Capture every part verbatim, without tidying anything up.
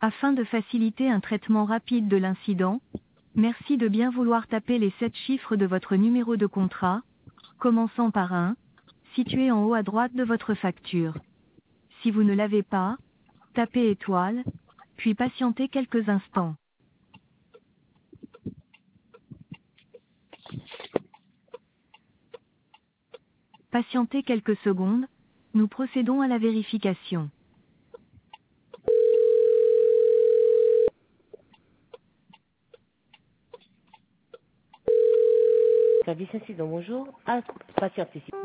Afin de faciliter un traitement rapide de l'incident, merci de bien vouloir taper les sept chiffres de votre numéro de contrat, commençant par un, situé en haut à droite de votre facture. Si vous ne l'avez pas, tapez étoile, puis patientez quelques instants. Patientez quelques secondes, nous procédons à la vérification. Service incident, bonjour. Ah, patiente ici.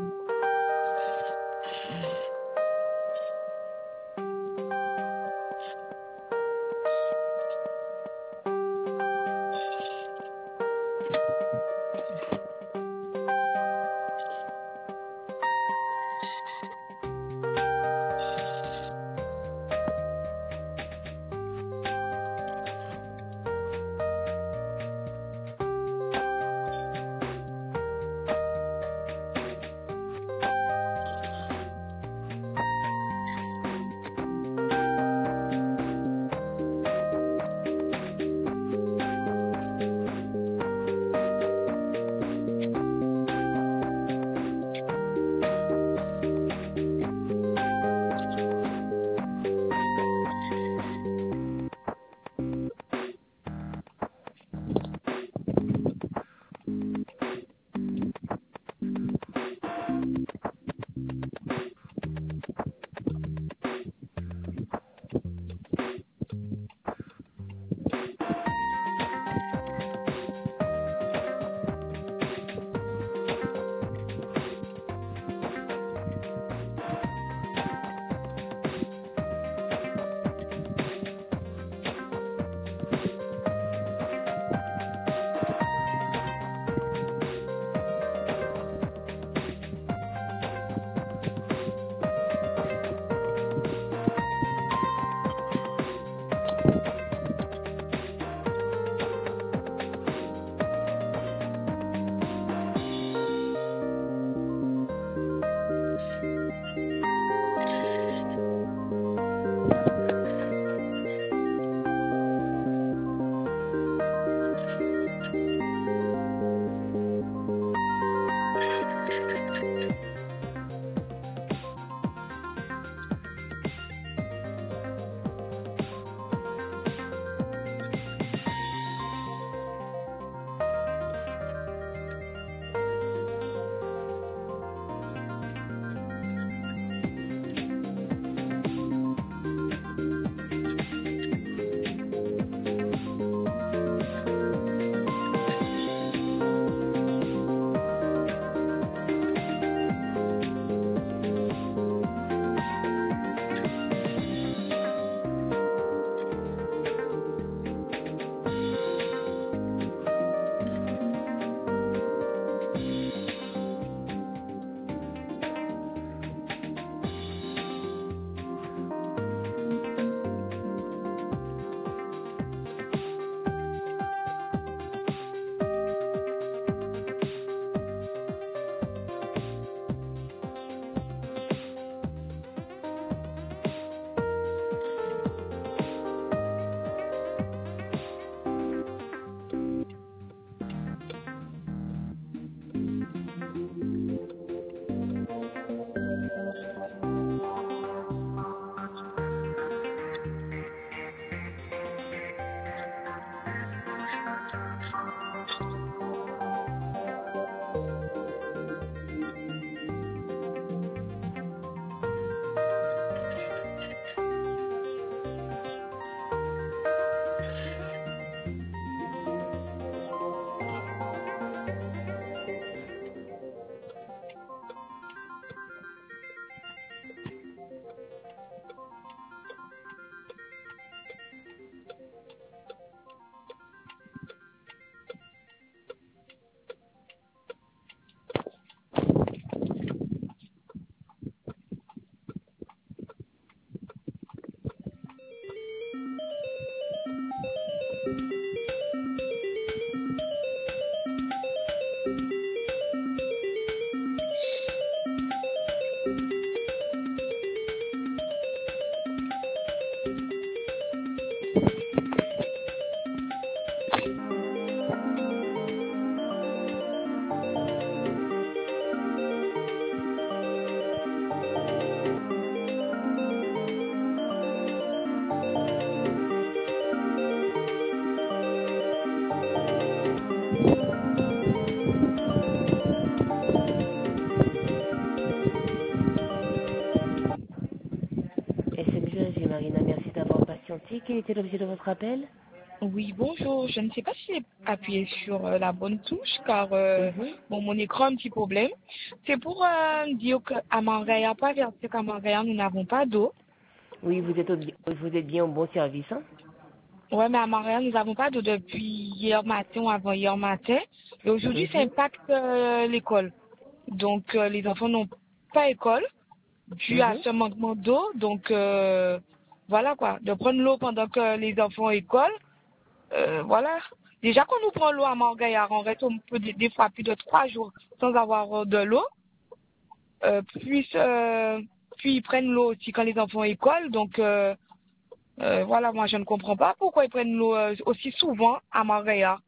merci. Quel était l'objet de votre appel? Oui, bonjour. Je ne sais pas si j'ai appuyé sur euh, la bonne touche car euh, Mhm. bon, mon écran a un petit problème. C'est pour euh, dire qu'à Montréal, pas avertir qu'à Montréal, nous n'avons pas d'eau. Oui, vous êtes, au, vous êtes bien au bon service, hein? Ouais, mais à Montréal, nous n'avons pas d'eau depuis hier matin ou avant hier matin. Et aujourd'hui, ça Mhm. impacte euh, l'école. Donc, euh, les enfants n'ont pas école dû à Mhm. ce manquement d'eau. Donc, euh, voilà quoi. De prendre l'eau pendant que les enfants école, euh, voilà. Déjà, quand nous prenons l'eau à Montgaillard, on reste on peut des, des fois plus de trois jours sans avoir euh, de l'eau. Euh, puis, euh, puis ils prennent l'eau aussi quand les enfants école. Donc, euh, euh, voilà, moi je ne comprends pas pourquoi ils prennent l'eau euh, aussi souvent à Montgaillard.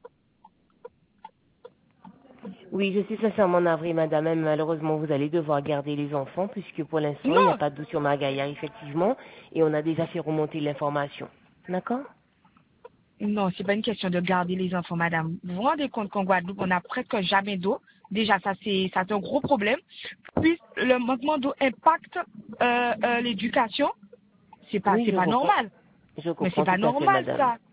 Oui, je suis sincèrement navrée, madame. Mais malheureusement, vous allez devoir garder les enfants puisque pour l'instant, il n'y a Non, pas d'eau sur Margaillard, effectivement, et on a déjà fait remonter l'information. D'accord? non, c'est pas une question de garder les enfants, madame. Vous vous rendez compte qu'en Guadeloupe, on n'a presque jamais d'eau. Déjà, ça c'est ça c'est un gros problème. Puis le manquement d'eau impacte euh, euh, l'éducation. C'est pas Oui, c'est je pas comprends. normal. Je Mais c'est comprends pas tout à fait, normal madame. ça.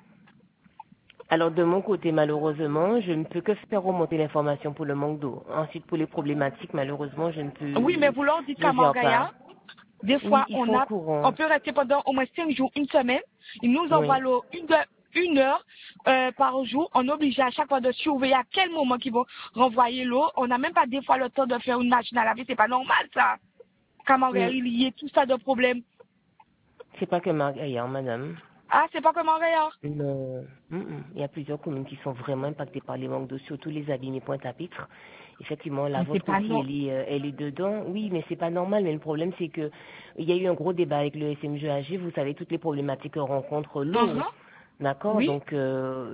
Alors, de mon côté, malheureusement, je ne peux que faire remonter l'information pour le manque d'eau. Ensuite, pour les problématiques, malheureusement, je ne Oui, mais peux, vous leur dites je qu'à gère pas. Montréal, des Oui, fois ils on sont au a on courant. peut rester pendant au moins cinq jours, une semaine. Ils nous envoient Oui. l'eau une heure, une heure euh, par jour. On est obligé à chaque fois de surveiller à quel moment qu'ils vont renvoyer l'eau. On n'a même pas des fois le temps de faire une machine à laver. C'est pas normal ça. Qu'à Mm. Montréal, il y ait tout ça de problème. C'est pas que Margaillard, madame. Ah, c'est pas comme Montréal. Non. Mm, mm. Il y a plusieurs communes qui sont vraiment impactées par les manques d'eau, surtout les Abîmes et Pointe-à-Pitre. Effectivement, la Mais c'est vôtre pas aussi, non. elle est, euh, elle est dedans. Oui, mais c'est pas normal. Mais le problème, c'est que il y a eu un gros débat avec le S M G A G. Vous savez toutes les problématiques que rencontre l'eau. Uh-huh. D'accord? Oui. Donc, euh,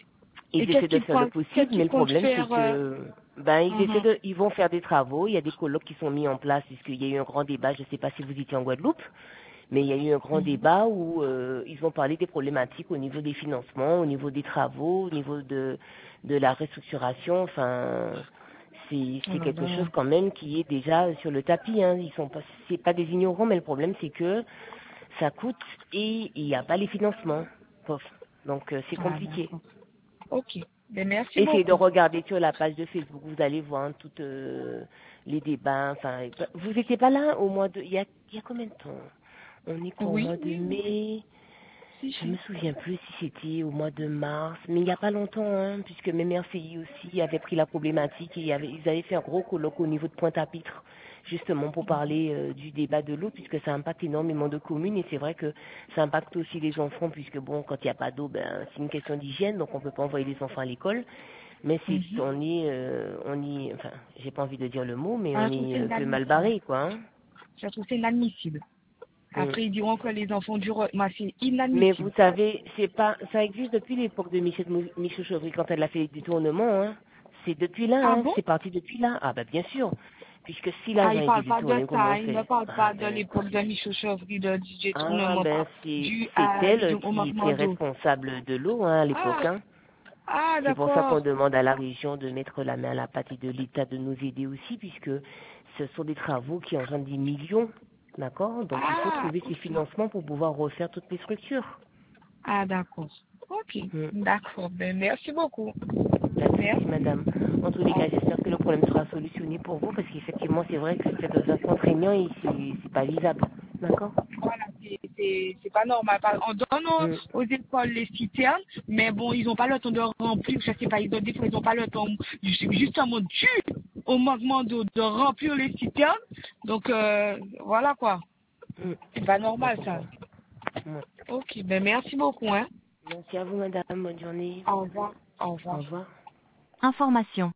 Et ils qu'est-ce essaient de qu'ils faire le pensent, qu'est-ce possible, mais qu'ils le comptent problème, c'est faire euh... que, ben, ils essaient uh-huh. de, ils vont faire des travaux. Il y a des colloques qui sont mis en place puisqu'il y a eu un grand débat. Je ne sais pas si vous étiez en Guadeloupe. Mais il y a eu un grand Mhm. débat où euh, ils ont parlé des problématiques au niveau des financements, au niveau des travaux, au niveau de, de la restructuration. Enfin, c'est Oh c'est là quelque chose là. quand même qui est déjà sur le tapis. Hein. Ils sont pas, c'est pas des ignorants, mais le problème c'est que ça coûte et il n'y a pas les financements. Pof. Donc euh, c'est Ah, compliqué. d'accord. Ok. Ben, merci Essayez de beaucoup. regarder sur la page de Facebook, vous allez voir toutes euh, les débats. Enfin, vous n'étiez pas là au mois de, il y a, il y a combien de temps? On est quoi au Oui, mois de oui, oui. mai? Si, Je me si. souviens plus si c'était au mois de mars, mais il n'y a pas longtemps, hein, puisque même R C I aussi avait pris la problématique et il y avait- ils avaient fait un gros colloque au niveau de Pointe-à-Pitre, justement pour parler euh, du débat de l'eau, puisque ça impacte énormément de communes et c'est vrai que ça impacte aussi les enfants, puisque bon, quand il n'y a pas d'eau, ben c'est une question d'hygiène, donc on peut pas envoyer les enfants à l'école. Mais c'est Mhm. on est euh, on est enfin j'ai pas envie de dire le mot, mais Ah, on je trouve que est c'est un peu mal inadmissible. barré quoi. Hein. Je trouve que c'est inadmissible. Mm. Après, ils diront que les enfants du re- moi, c'est Mais vous inadmissible. savez, c'est pas, ça existe depuis l'époque de Michel, Mou- Michel Chevry quand elle a fait les détournements, hein. C'est depuis là, Ah hein. bon? C'est parti depuis là. Ah bah bien sûr. Puisque si Ah, l'argent ils est parlent pas de détourné, comment on ça. Ils ne fait? parlent Ah pas de ben, l'époque de Michel Chevry, de D J ah Tournement, ben pas c'est, dû c'est à, elle disons, au qui manquement était d'eau. responsable de l'eau, hein, à l'époque, Ah, hein. ah, C'est pour ça qu'on d'accord. demande à la région de mettre la main à la pâte et de l'État de nous aider aussi, puisque ce sont des travaux qui engendrent des millions, d'accord? Donc il faut Ah, trouver ces ok. financements pour pouvoir refaire toutes les structures. Ah, d'accord. Ok. Hmm. D'accord. Ben, merci beaucoup. Pas de souci, Merci. madame. En tous les cas, j'espère que le problème sera solutionné pour vous, parce qu'effectivement, c'est vrai que c'est dans un contraignant et c'est c'est pas visable. D'accord? Voilà, c'est c'est- c'est pas normal. Par- On donne Mm. aux, aux écoles les citernes, mais bon, ils n'ont pas le temps de remplir. Je sais pas, ils ont des fois, ils n'ont pas le temps, ju- justement, dû au manquement d'eau, de remplir les citernes. Donc, euh, voilà quoi. Mm. C'est pas Je normal ça. comprends. Ouais. Ok, ben merci beaucoup, hein. Merci à vous, madame. Bonne journée. Au revoir. Au Au revoir. revoir. Information.